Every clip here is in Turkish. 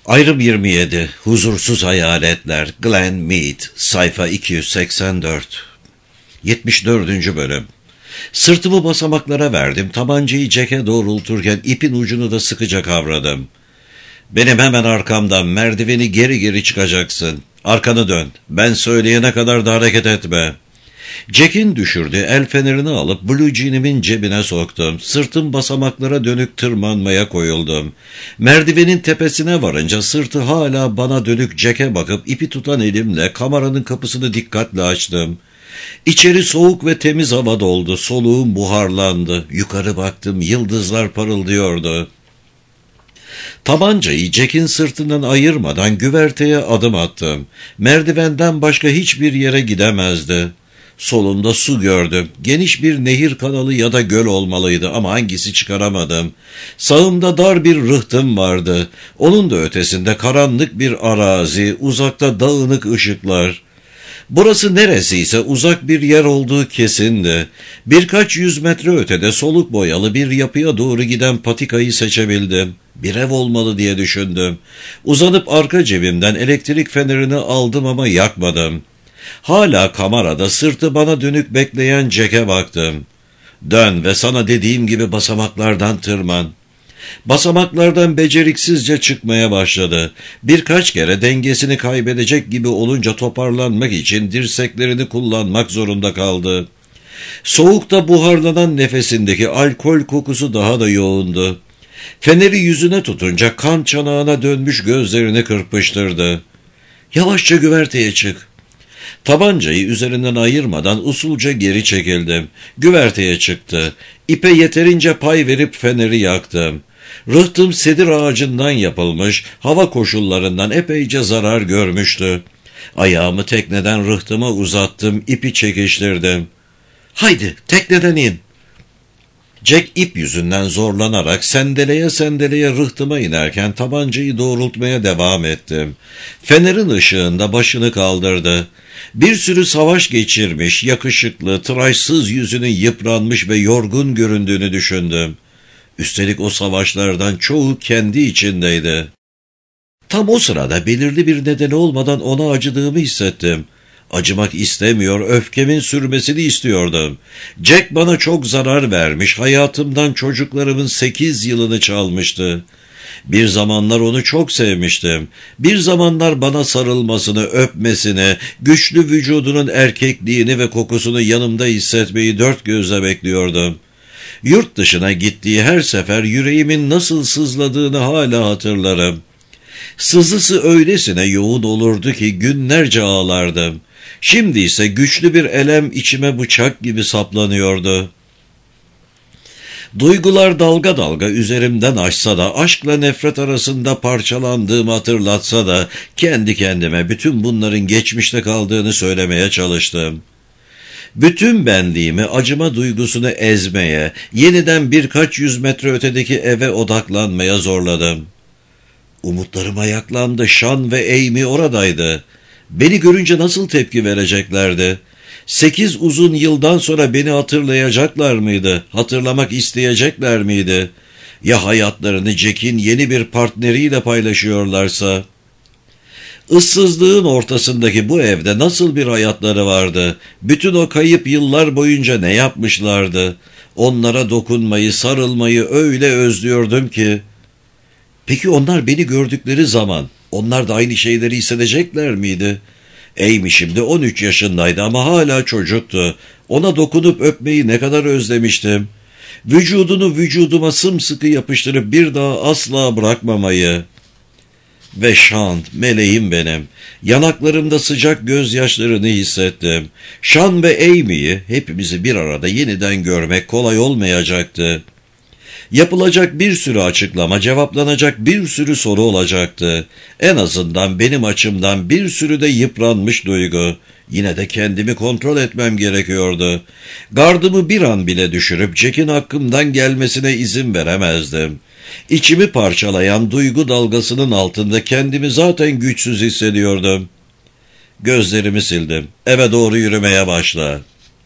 Ayrım 27. Huzursuz Hayaletler. Glenn Mead. Sayfa 284. 74. Bölüm. Sırtımı basamaklara verdim. Tabancayı Jack'e doğrulturken ipin ucunu da sıkıca kavradım. Benim hemen arkamdan merdiveni geri geri çıkacaksın. Arkanı dön. Ben söyleyene kadar da hareket etme. Jack'in düşürdüğü el fenerini alıp blue jeanimin cebine soktum. Sırtım basamaklara dönük tırmanmaya koyuldum. Merdivenin tepesine varınca sırtı hala bana dönük Jack'e bakıp ipi tutan elimle kameranın kapısını dikkatle açtım. İçeri soğuk ve temiz hava doldu. Soluğum buharlandı. Yukarı baktım. Yıldızlar parıldıyordu. Tabancayı Jack'in sırtından ayırmadan güverteye adım attım. Merdivenden başka hiçbir yere gidemezdi. Solunda su gördüm. Geniş bir nehir kanalı ya da göl olmalıydı ama hangisi çıkaramadım. Sağımda dar bir rıhtım vardı. Onun da ötesinde karanlık bir arazi, uzakta dağınık ışıklar. Burası neresiyse uzak bir yer olduğu kesindi. Birkaç yüz metre ötede soluk boyalı bir yapıya doğru giden patikayı seçebildim. Bir ev olmalı diye düşündüm. Uzanıp arka cebimden elektrik fenerini aldım ama yakmadım. Hala kamerada sırtı bana dönük bekleyen Jack'e baktım. Dön ve sana dediğim gibi basamaklardan tırman. Basamaklardan beceriksizce çıkmaya başladı. Birkaç kere dengesini kaybedecek gibi olunca toparlanmak için dirseklerini kullanmak zorunda kaldı. Soğukta buharlanan nefesindeki alkol kokusu daha da yoğundu. Feneri yüzüne tutunca kan çanağına dönmüş gözlerini kırpıştırdı. Yavaşça güverteye çık. Tabancayı üzerinden ayırmadan usulca geri çekildim. Güverteye çıktı. İpe yeterince pay verip feneri yaktım. Rıhtım sedir ağacından yapılmış, hava koşullarından epeyce zarar görmüştü. Ayağımı tekneden rıhtıma uzattım, ipi çekiştirdim. Haydi tekneden in. Jack ip yüzünden zorlanarak sendeleye sendeleye rıhtıma inerken tabancayı doğrultmaya devam ettim. Fenerin ışığında başını kaldırdı. Bir sürü savaş geçirmiş, yakışıklı, tıraşsız yüzünün yıpranmış ve yorgun göründüğünü düşündüm. Üstelik o savaşlardan çoğu kendi içindeydi. Tam o sırada belirli bir nedeni olmadan ona acıdığımı hissettim. Acımak istemiyor, öfkemin sürmesini istiyordum. Jack bana çok zarar vermiş, hayatımdan çocuklarımın 8 yılını çalmıştı. Bir zamanlar onu çok sevmiştim. Bir zamanlar bana sarılmasını, öpmesini, güçlü vücudunun erkekliğini ve kokusunu yanımda hissetmeyi dört gözle bekliyordum. Yurt dışına gittiği her sefer yüreğimin nasıl sızladığını hala hatırlarım. Sızısı öylesine yoğun olurdu ki günlerce ağlardım. Şimdi ise güçlü bir elem içime bıçak gibi saplanıyordu. Duygular dalga dalga üzerimden aşsa da, aşkla nefret arasında parçalandığımı hatırlatsa da, kendi kendime bütün bunların geçmişte kaldığını söylemeye çalıştım. Bütün benliğimi acıma duygusunu ezmeye, yeniden birkaç yüz metre ötedeki eve odaklanmaya zorladım. Umutlarım ayaklandı. Sean ve Amy oradaydı. Beni görünce nasıl tepki vereceklerdi? 8 uzun yıldan sonra beni hatırlayacaklar mıydı? Hatırlamak isteyecekler miydi? Ya hayatlarını Jack'in yeni bir partneriyle paylaşıyorlarsa? Issızlığın ortasındaki bu evde nasıl bir hayatları vardı? Bütün o kayıp yıllar boyunca ne yapmışlardı? Onlara dokunmayı, sarılmayı öyle özlüyordum ki. Peki onlar beni gördükleri zaman, onlar da aynı şeyleri hissedecekler miydi? Amy şimdi 13 yaşındaydı ama hala çocuktu. Ona dokunup öpmeyi ne kadar özlemiştim. Vücudunu vücuduma sımsıkı yapıştırıp bir daha asla bırakmamayı. Ve Sean, meleğim benim. Yanaklarımda sıcak gözyaşlarını hissettim. Sean ve Amy'yi, hepimizi bir arada yeniden görmek kolay olmayacaktı. Yapılacak bir sürü açıklama, cevaplanacak bir sürü soru olacaktı. En azından benim açımdan bir sürü de yıpranmış duygu. Yine de kendimi kontrol etmem gerekiyordu. Gardımı bir an bile düşürüp Jack'in hakkımdan gelmesine izin veremezdim. İçimi parçalayan duygu dalgasının altında kendimi zaten güçsüz hissediyordum. Gözlerimi sildim. Eve doğru yürümeye başla.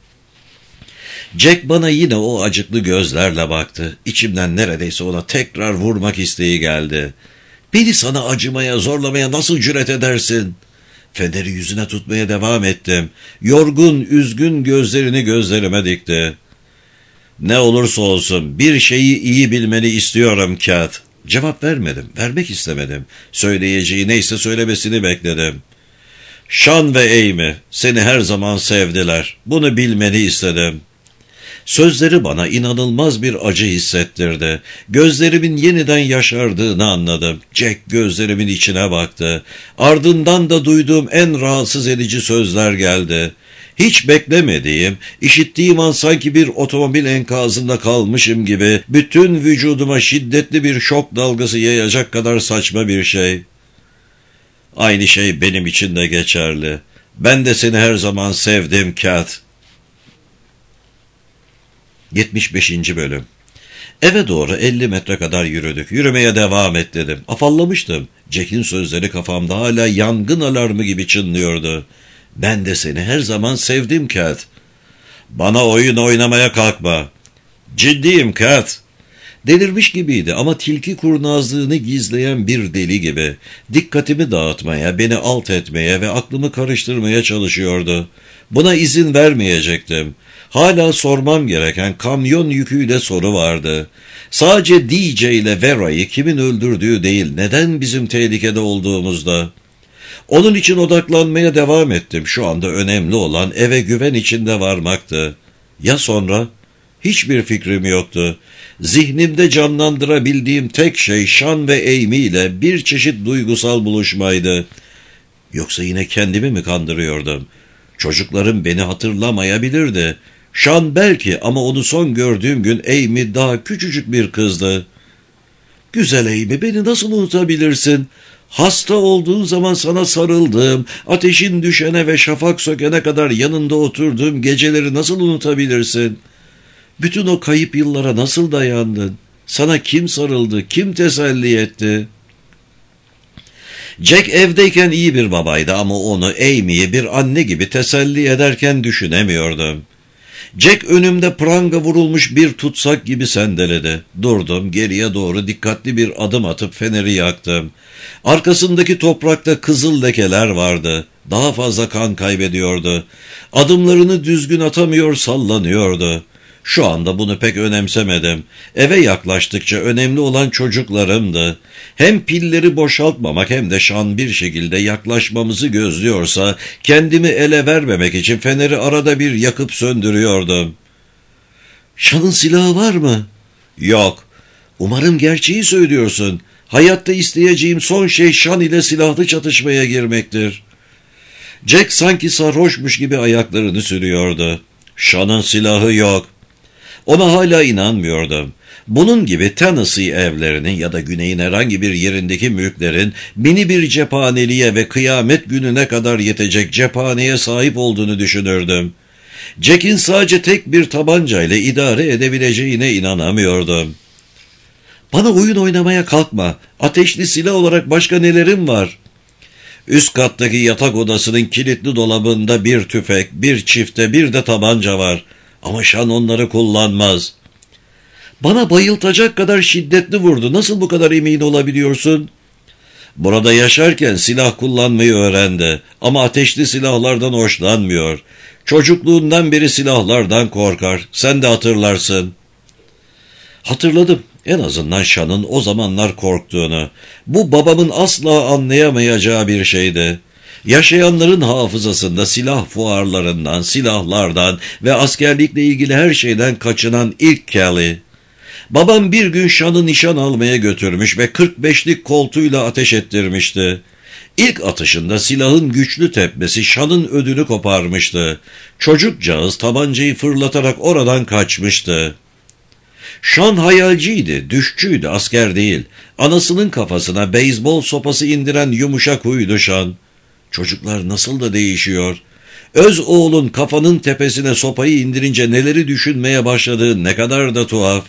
Jack bana yine o acıklı gözlerle baktı. İçimden neredeyse ona tekrar vurmak isteği geldi. Beni sana acımaya, zorlamaya nasıl cüret edersin? Feneri yüzüne tutmaya devam ettim. Yorgun, üzgün gözlerini gözlerime dikti. Ne olursa olsun bir şeyi iyi bilmeni istiyorum Kat. Cevap vermedim, vermek istemedim. Söyleyeceği neyse söylemesini bekledim. Sean ve Amy seni her zaman sevdiler. Bunu bilmeni istedim. Sözleri bana inanılmaz bir acı hissettirdi. Gözlerimin yeniden yaşardığını anladım. Jack gözlerimin içine baktı. Ardından da duyduğum en rahatsız edici sözler geldi. Hiç beklemediğim, işittiğim an sanki bir otomobil enkazında kalmışım gibi bütün vücuduma şiddetli bir şok dalgası yayacak kadar saçma bir şey. Aynı şey benim için de geçerli. Ben de seni her zaman sevdim Kat. 75. Bölüm. Eve doğru 50 metre kadar yürüdük. Yürümeye devam et dedim. Afallamıştım. Jack'in sözleri kafamda hala yangın alarmı gibi çınlıyordu. Ben de seni her zaman sevdim Kat. Bana oyun oynamaya kalkma. Ciddiyim Kat. Delirmiş gibiydi ama tilki kurnazlığını gizleyen bir deli gibi. Dikkatimi dağıtmaya, beni alt etmeye ve aklımı karıştırmaya çalışıyordu. Buna izin vermeyecektim. Hala sormam gereken kamyon yüküyle soru vardı. Sadece DJ ile Vera'yı kimin öldürdüğü değil, neden bizim tehlikede olduğumuzda. Onun için odaklanmaya devam ettim. Şu anda önemli olan eve güven içinde varmaktı. Ya sonra? Hiçbir fikrim yoktu. Zihnimde canlandırabildiğim tek şey Sean ve Amy ile bir çeşit duygusal buluşmaydı. Yoksa yine kendimi mi kandırıyordum? Çocuklarım beni hatırlamayabilirdi. Sean belki ama onu son gördüğüm gün Amy daha küçücük bir kızdı. Güzel Amy, beni nasıl unutabilirsin? Hasta olduğun zaman sana sarıldığım, ateşin düşene ve şafak sökene kadar yanında oturduğum geceleri nasıl unutabilirsin? Bütün o kayıp yıllara nasıl dayandın? Sana kim sarıldı, kim teselli etti? Jack evdeyken iyi bir babaydı ama onu, Amy'yi bir anne gibi teselli ederken düşünemiyordum. Jack önümde pranga vurulmuş bir tutsak gibi sendeledi. Durdum, geriye doğru dikkatli bir adım atıp feneri yaktım. Arkasındaki toprakta kızıl lekeler vardı. Daha fazla kan kaybediyordu. Adımlarını düzgün atamıyor, sallanıyordu. Şu anda bunu pek önemsemedim. Eve yaklaştıkça önemli olan çocuklarımdı. Hem pilleri boşaltmamak hem de Sean bir şekilde yaklaşmamızı gözlüyorsa kendimi ele vermemek için feneri arada bir yakıp söndürüyordum. Sean'ın silahı var mı? Yok. Umarım gerçeği söylüyorsun. Hayatta isteyeceğim son şey Sean ile silahlı çatışmaya girmektir. Jack sanki sarhoşmuş gibi ayaklarını sürüyordu. Sean'ın silahı yok. Ona hala inanmıyordum. Bunun gibi Tennessee evlerinin ya da güneyin herhangi bir yerindeki mülklerin mini bir cephaneliğe ve kıyamet gününe kadar yetecek cephaneye sahip olduğunu düşünürdüm. Jack'in sadece tek bir tabancayla idare edebileceğine inanamıyordum. Bana oyun oynamaya kalkma. Ateşli silah olarak başka nelerim var? Üst kattaki yatak odasının kilitli dolabında bir tüfek, bir çifte, bir de tabanca var. Ama Sean onları kullanmaz. Bana bayıltacak kadar şiddetli vurdu. Nasıl bu kadar emin olabiliyorsun? Burada yaşarken silah kullanmayı öğrendi. Ama ateşli silahlardan hoşlanmıyor. Çocukluğundan beri silahlardan korkar. Sen de hatırlarsın. Hatırladım. En azından Sean'ın o zamanlar korktuğunu. Bu babamın asla anlayamayacağı bir şeydi. Yaşayanların hafızasında silah fuarlarından, silahlardan ve askerlikle ilgili her şeyden kaçınan ilk Kelly. Babam bir gün Sean'ı nişan almaya götürmüş ve 45'lik koltuğuyla ateş ettirmişti. İlk atışında silahın güçlü tepmesi Sean'ın ödünü koparmıştı. Çocukcağız tabancayı fırlatarak oradan kaçmıştı. Sean hayalciydi, düşçüydü, asker değil. Anasının kafasına beyzbol sopası indiren yumuşak huydu Sean. Çocuklar nasıl da değişiyor. Öz oğlun kafanın tepesine sopayı indirince neleri düşünmeye başladığı ne kadar da tuhaf.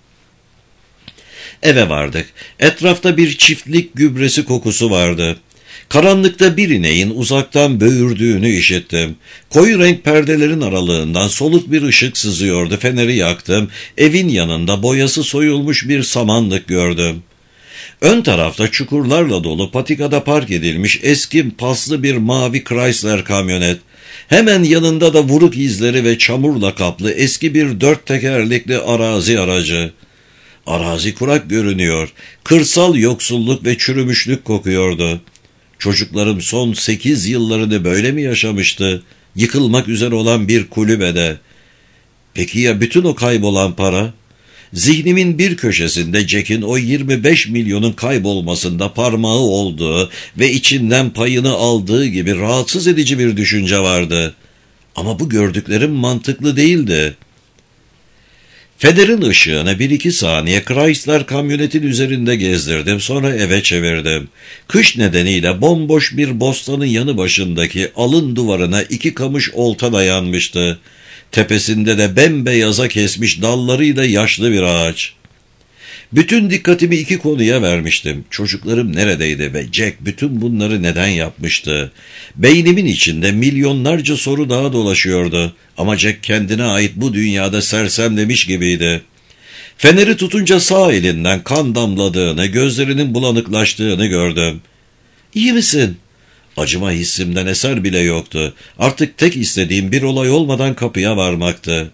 Eve vardık. Etrafta bir çiftlik gübresi kokusu vardı. Karanlıkta bir ineğin uzaktan böğürdüğünü işittim. Koyu renk perdelerin aralığından soluk bir ışık sızıyordu. Feneri yaktım. Evin yanında boyası soyulmuş bir samanlık gördüm. Ön tarafta çukurlarla dolu patikada park edilmiş eski paslı bir mavi Chrysler kamyonet. Hemen yanında da vuruk izleri ve çamurla kaplı eski bir 4 tekerlekli arazi aracı. Arazi kurak görünüyor. Kırsal yoksulluk ve çürümüşlük kokuyordu. Çocuklarım son 8 yıllarını böyle mi yaşamıştı? Yıkılmak üzere olan bir kulübede. Peki ya bütün o kaybolan para? Zihnimin bir köşesinde Jack'in o 25 milyonun kaybolmasında parmağı olduğu ve içinden payını aldığı gibi rahatsız edici bir düşünce vardı. Ama bu gördüklerim mantıklı değildi. Feder'in ışığını 1-2 saniye Chrysler kamyonetin üzerinde gezdirdim, sonra eve çevirdim. Kış nedeniyle bomboş bir bostanın yanı başındaki alın duvarına 2 kamış olta dayanmıştı. Tepesinde de bembeyaza kesmiş dallarıyla yaşlı bir ağaç. Bütün dikkatimi 2 konuya vermiştim. Çocuklarım neredeydi ve Jack bütün bunları neden yapmıştı? Beynimin içinde milyonlarca soru daha dolaşıyordu. Ama Jack kendine ait bu dünyada sersemlemiş gibiydi. Feneri tutunca sağ elinden kan damladığını, gözlerinin bulanıklaştığını gördüm. "İyi misin?" Acıma hissimden eser bile yoktu. Artık tek istediğim bir olay olmadan kapıya varmaktı.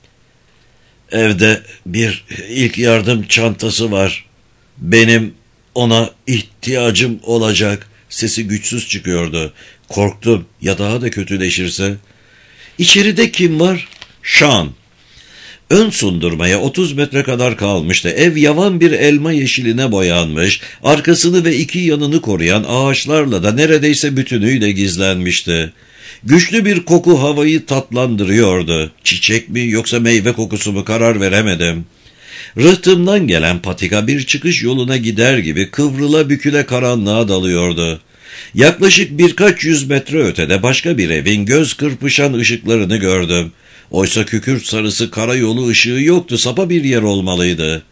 "Evde bir ilk yardım çantası var. Benim ona ihtiyacım olacak." Sesi güçsüz çıkıyordu. Korktum, ya daha da kötüleşirse. "İçeride kim var?" "Sean." Ön sundurmaya 30 metre kadar kalmıştı. Ev yavan bir elma yeşiline boyanmış, arkasını ve 2 yanını koruyan ağaçlarla da neredeyse bütünüyle gizlenmişti. Güçlü bir koku havayı tatlandırıyordu. Çiçek mi yoksa meyve kokusu mu karar veremedim. Rıhtımdan gelen patika bir çıkış yoluna gider gibi kıvrıla büküle karanlığa dalıyordu. Yaklaşık birkaç yüz metre ötede başka bir evin göz kırpışan ışıklarını gördüm. Oysa kükürt sarısı karayolu ışığı yoktu, sapa bir yer olmalıydı.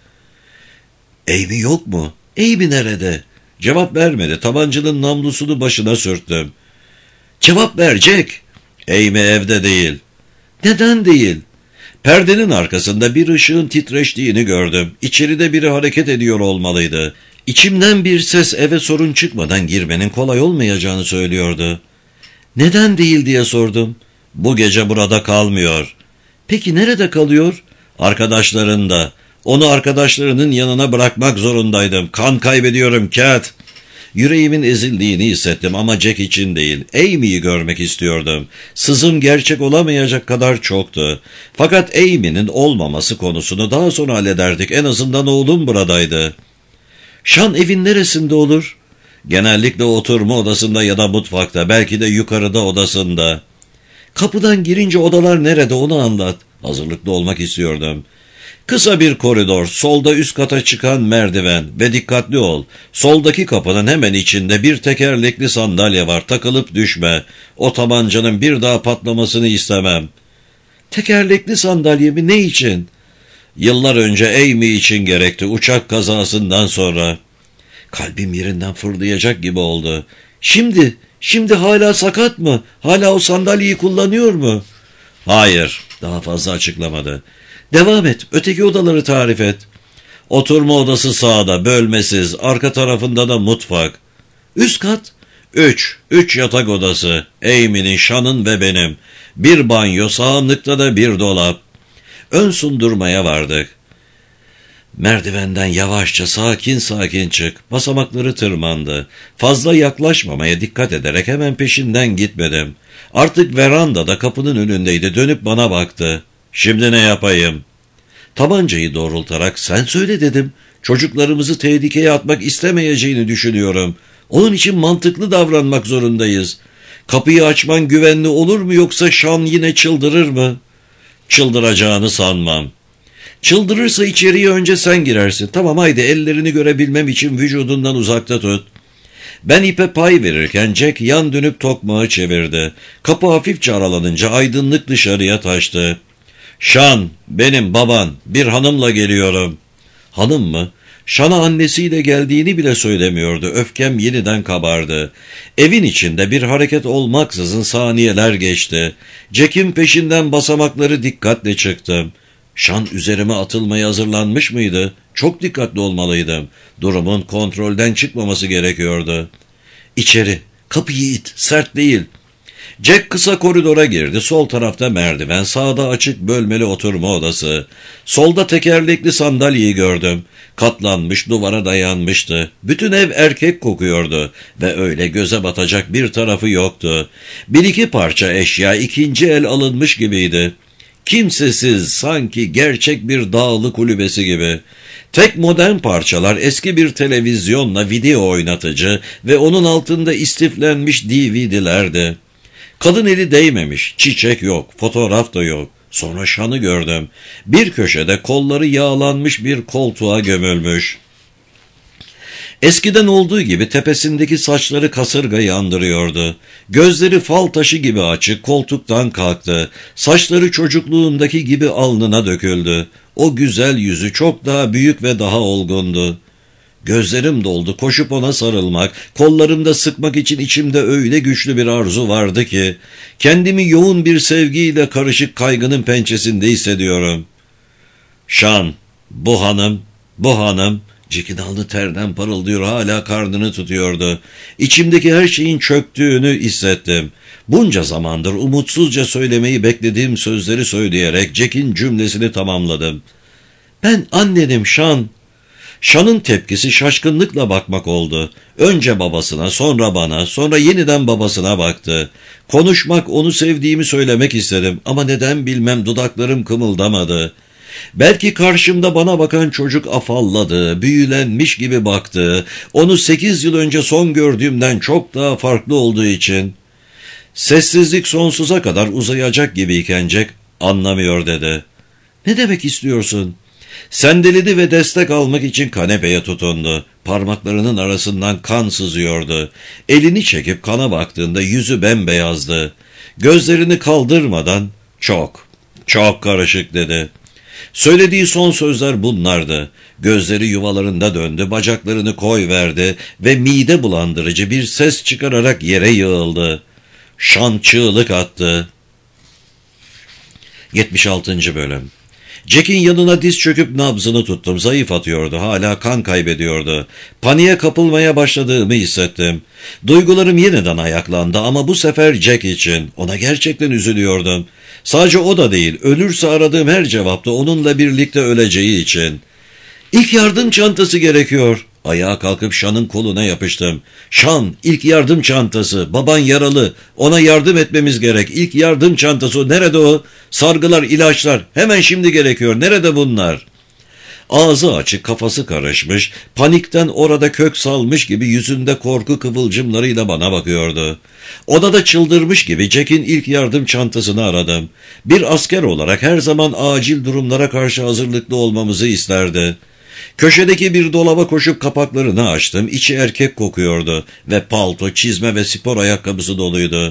"Amy yok mu? Amy nerede?" Cevap vermedi. Tabancanın namlusunu başına sürttüm. "Cevap ver Jack." "Amy evde değil." "Neden değil?" Perdenin arkasında bir ışığın titreştiğini gördüm. İçeride biri hareket ediyor olmalıydı. İçimden bir ses eve sorun çıkmadan girmenin kolay olmayacağını söylüyordu. "Neden değil?" diye sordum. "Bu gece burada kalmıyor." "Peki nerede kalıyor?" "Arkadaşlarında. Onu arkadaşlarının yanına bırakmak zorundaydım. Kan kaybediyorum Cat." Yüreğimin ezildiğini hissettim ama Jack için değil. Amy'yi görmek istiyordum. Sızım gerçek olamayacak kadar çoktu. Fakat Amy'nin olmaması konusunu daha sonra hallederdik. En azından oğlum buradaydı. "Sean evin neresinde olur?" "Genellikle oturma odasında ya da mutfakta. Belki de yukarıda odasında." "Kapıdan girince odalar nerede, onu anlat." Hazırlıklı olmak istiyordum. "Kısa bir koridor, solda üst kata çıkan merdiven ve dikkatli ol. Soldaki kapının hemen içinde bir tekerlekli sandalye var, takılıp düşme. O tabancanın bir daha patlamasını istemem." "Tekerlekli sandalye mi, ne için?" "Yıllar önce Amy için gerekti, uçak kazasından sonra." Kalbim yerinden fırlayacak gibi oldu. Şimdi hala sakat mı? Hala o sandalyeyi kullanıyor mu?" "Hayır." Daha fazla açıklamadı. "Devam et. Öteki odaları tarif et." "Oturma odası sağda, bölmesiz. Arka tarafında da mutfak." "Üst kat?" Üç yatak odası. Amy'nin, Sean'ın ve benim. Bir banyo, sağınlıkta da bir dolap." Ön sundurmaya vardık. Merdivenden yavaşça sakin sakin çık. Basamakları tırmandı. Fazla yaklaşmamaya dikkat ederek hemen peşinden gitmedim. Artık verandada kapının önündeydi. Dönüp bana baktı. "Şimdi ne yapayım?" Tabancayı doğrultarak "Sen söyle" dedim. "Çocuklarımızı tehlikeye atmak istemeyeceğini düşünüyorum. Onun için mantıklı davranmak zorundayız. Kapıyı açman güvenli olur mu, yoksa Sean yine çıldırır mı?" "Çıldıracağını sanmam." "Çıldırırsa içeriye önce sen girersin." "Tamam, haydi, ellerini görebilmem için vücudundan uzakta tut." Ben ipe pay verirken Jack yan dönüp tokmağı çevirdi. Kapı hafifçe aralanınca aydınlık dışarıya taştı. "Sean, benim baban, bir hanımla geliyorum." "Hanım mı?" Sean'a annesiyle geldiğini bile söylemiyordu. Öfkem yeniden kabardı. Evin içinde bir hareket olmaksızın saniyeler geçti. Jack'in peşinden basamakları dikkatle çıktım. Şan üzerime atılmaya hazırlanmış mıydı? Çok dikkatli olmalıydım. Durumun kontrolden çıkmaması gerekiyordu. İçeri, kapıyı it, sert değil. Jack kısa koridora girdi. Sol tarafta merdiven, sağda açık bölmeli oturma odası. Solda tekerlekli sandalyeyi gördüm. Katlanmış, duvara dayanmıştı. Bütün ev erkek kokuyordu ve öyle göze batacak bir tarafı yoktu. Bir iki parça eşya ikinci el alınmış gibiydi. Kimsesiz, sanki gerçek bir dağlı kulübesi gibi. Tek modern parçalar eski bir televizyonla video oynatıcı ve onun altında istiflenmiş DVD'lerdi. Kadın eli değmemiş, çiçek yok, fotoğraf da yok. Sonra Şan'ı gördüm. Bir köşede kolları yağlanmış bir koltuğa gömülmüş. Eskiden olduğu gibi tepesindeki saçları kasırgayı andırıyordu. Gözleri fal taşı gibi açık, koltuktan kalktı. Saçları çocukluğundaki gibi alnına döküldü. O güzel yüzü çok daha büyük ve daha olgundu. Gözlerim doldu, koşup ona sarılmak, kollarımda sıkmak için içimde öyle güçlü bir arzu vardı ki, kendimi yoğun bir sevgiyle karışık kaygının pençesinde hissediyorum. Şan, bu hanım, Jack'in alnı terden parıldıyor, hala karnını tutuyordu. İçimdeki her şeyin çöktüğünü hissettim. Bunca zamandır umutsuzca söylemeyi beklediğim sözleri söyleyerek Jack'in cümlesini tamamladım. Ben annenim Şan. Şan'ın tepkisi şaşkınlıkla bakmak oldu. Önce babasına, sonra bana, sonra yeniden babasına baktı. Konuşmak, onu sevdiğimi söylemek istedim ama neden bilmem dudaklarım kımıldamadı. Belki karşımda bana bakan çocuk afalladı, büyülenmiş gibi baktı. Onu 8 yıl önce son gördüğümden çok daha farklı olduğu için. Sessizlik sonsuza kadar uzayacak gibiyken Jack, anlamıyor dedi. Ne demek istiyorsun? Sendeledi ve destek almak için kanepeye tutundu. Parmaklarının arasından kan sızıyordu. Elini çekip kana baktığında yüzü bembeyazdı. Gözlerini kaldırmadan çok karışık dedi. Söylediği son sözler bunlardı. Gözleri yuvalarında döndü, bacaklarını koyverdi ve mide bulandırıcı bir ses çıkararak yere yığıldı. Şan çığlık attı. 76. Bölüm. Jack'in yanına diz çöküp nabzını tuttum. Zayıf atıyordu. Hala kan kaybediyordu. Paniğe kapılmaya başladığımı hissettim. Duygularım yeniden ayaklandı ama bu sefer Jack için. Ona gerçekten üzülüyordum. Sadece o da değil. Ölürse aradığım her cevapta onunla birlikte öleceği için. İlk yardım çantası gerekiyor. Ayağa kalkıp Şan'ın koluna yapıştım. Şan, ilk yardım çantası. Baban yaralı. Ona yardım etmemiz gerek. İlk yardım çantası. Nerede o? Sargılar, ilaçlar. Hemen şimdi gerekiyor. Nerede bunlar? Ağzı açık, kafası karışmış, panikten orada kök salmış gibi yüzünde korku kıvılcımlarıyla bana bakıyordu. Odada çıldırmış gibi Jack'in ilk yardım çantasını aradım. Bir asker olarak her zaman acil durumlara karşı hazırlıklı olmamızı isterdi. Köşedeki bir dolaba koşup kapaklarını açtım. İçi erkek kokuyordu ve palto, çizme ve spor ayakkabısı doluydu.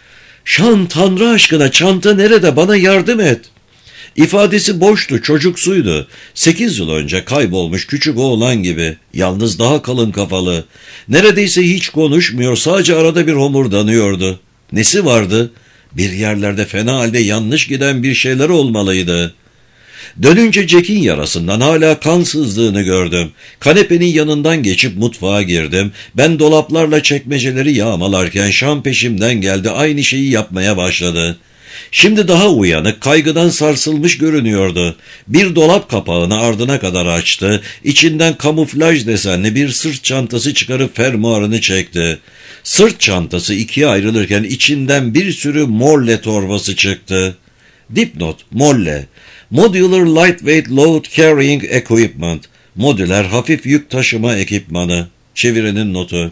Şan, Tanrı aşkına çanta nerede? Bana yardım et. İfadesi boştu, çocuksuydu. 8 yıl önce kaybolmuş küçük oğlan gibi. Yalnız daha kalın kafalı. Neredeyse hiç konuşmuyor, sadece arada bir homurdanıyordu. Nesi vardı? Bir yerlerde fena halde yanlış giden bir şeyler olmalıydı. Dönünce Jack'in yarasından hala kan sızdığını gördüm. Kanepenin yanından geçip mutfağa girdim. Ben dolaplarla çekmeceleri yağmalarken Şan peşimden geldi, aynı şeyi yapmaya başladı. Şimdi daha uyanık, kaygıdan sarsılmış görünüyordu. Bir dolap kapağını ardına kadar açtı. İçinden kamuflaj desenli bir sırt çantası çıkarıp fermuarını çekti. Sırt çantası ikiye ayrılırken içinden bir sürü Molle torbası çıktı. Dipnot: Molle, Modular Lightweight Load Carrying Equipment, modüler hafif yük taşıma ekipmanı. Çevirinin notu.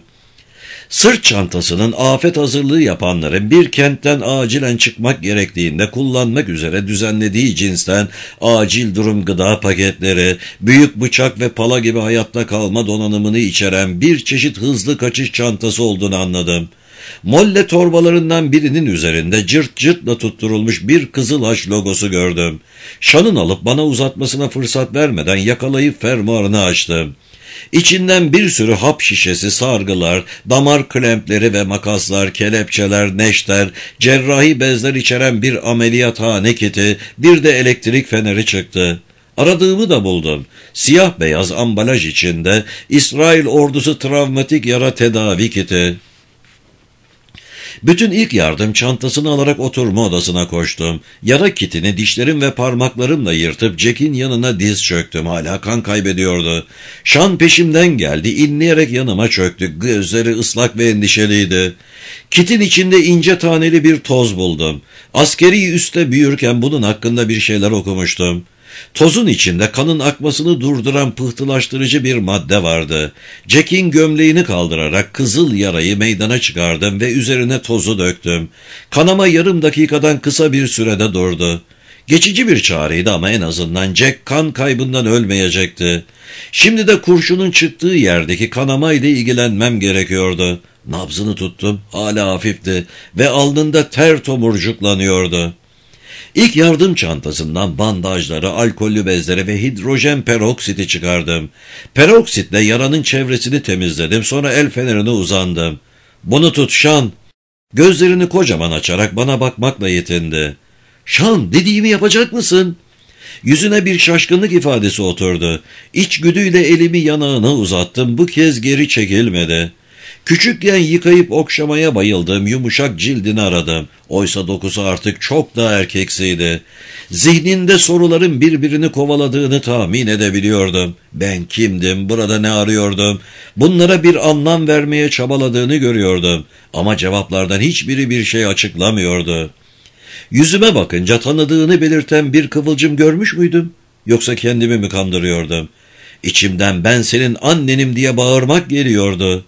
Sırt çantasının afet hazırlığı yapanların bir kentten acilen çıkmak gerektiğinde kullanmak üzere düzenlediği cinsten acil durum gıda paketleri, büyük bıçak ve pala gibi hayatta kalma donanımını içeren bir çeşit hızlı kaçış çantası olduğunu anladım. Molle torbalarından birinin üzerinde cırt cırtla tutturulmuş bir Kızılaç logosu gördüm. Şan'ın alıp bana uzatmasına fırsat vermeden yakalayıp fermuarını açtım. İçinden bir sürü hap şişesi, sargılar, damar klempleri ve makaslar, kelepçeler, neşter, cerrahi bezler içeren bir ameliyathane kiti, bir de elektrik feneri çıktı. Aradığımı da buldum. Siyah beyaz ambalaj içinde İsrail ordusu travmatik yara tedavi kiti. Bütün ilk yardım çantasını alarak oturma odasına koştum. Yara kitini dişlerim ve parmaklarımla yırtıp Jack'in yanına diz çöktüm. Hala kan kaybediyordu. Sean peşimden geldi. İnleyerek yanıma çöktü. Gözleri ıslak ve endişeliydi. Kitin içinde ince taneli bir toz buldum. Askeri üste büyürken bunun hakkında bir şeyler okumuştum. Tozun içinde kanın akmasını durduran pıhtılaştırıcı bir madde vardı. Jack'in gömleğini kaldırarak kızıl yarayı meydana çıkardım ve üzerine tozu döktüm. Kanama yarım dakikadan kısa bir sürede durdu. Geçici bir çareydi ama en azından Jack kan kaybından ölmeyecekti. Şimdi de kurşunun çıktığı yerdeki kanamayla ilgilenmem gerekiyordu. Nabzını tuttum, hala hafifti ve alnında ter tomurcuklanıyordu. İlk yardım çantasından bandajları, alkollü bezleri ve hidrojen peroksiti çıkardım. Peroksitle yaranın çevresini temizledim, sonra el fenerine uzandım. "Bunu tut Sean." Gözlerini kocaman açarak bana bakmakla yetindi. "Sean, dediğimi yapacak mısın?" Yüzüne bir şaşkınlık ifadesi oturdu. İçgüdüyle elimi yanağına uzattım, bu kez geri çekilmedi. Küçükken yıkayıp okşamaya bayıldığım yumuşak cildini aradım. Oysa dokusu artık çok daha erkeksiydi. Zihninde soruların birbirini kovaladığını tahmin edebiliyordum. Ben kimdim, burada ne arıyordum? Bunlara bir anlam vermeye çabaladığını görüyordum. Ama cevaplardan hiçbiri bir şey açıklamıyordu. Yüzüme bakınca tanıdığını belirten bir kıvılcım görmüş müydüm? Yoksa kendimi mi kandırıyordum? İçimden "ben senin annenim" diye bağırmak geliyordu.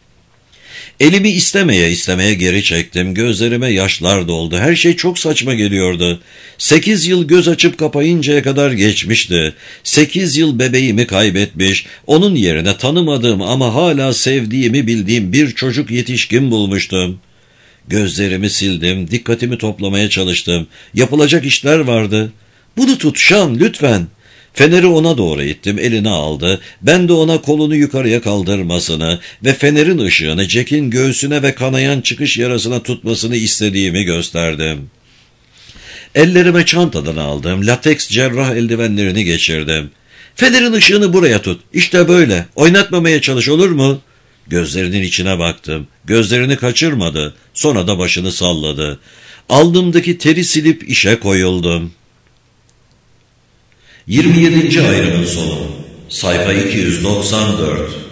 Elimi istemeye geri çektim. Gözlerime yaşlar doldu. Her şey çok saçma geliyordu. 8 yıl göz açıp kapayıncaya kadar geçmişti. 8 yıl bebeğimi kaybetmiş, onun yerine tanımadığım ama hala sevdiğimi bildiğim bir çocuk yetişkin bulmuştum. Gözlerimi sildim, dikkatimi toplamaya çalıştım. Yapılacak işler vardı. "Bunu tut Sean, lütfen." Feneri ona doğru ittim, elini aldı. Ben de ona kolunu yukarıya kaldırmasını ve fenerin ışığını Jack'in göğsüne ve kanayan çıkış yarasına tutmasını istediğimi gösterdim. Ellerime çantadan aldığım lateks cerrah eldivenlerini geçirdim. "Fenerin ışığını buraya tut. İşte böyle. Oynatmamaya çalış, olur mu?" Gözlerinin içine baktım. Gözlerini kaçırmadı. Sonra da başını salladı. Alnımdaki teri silip işe koyuldum. 27. ayrımın sonu. Sayfa 294.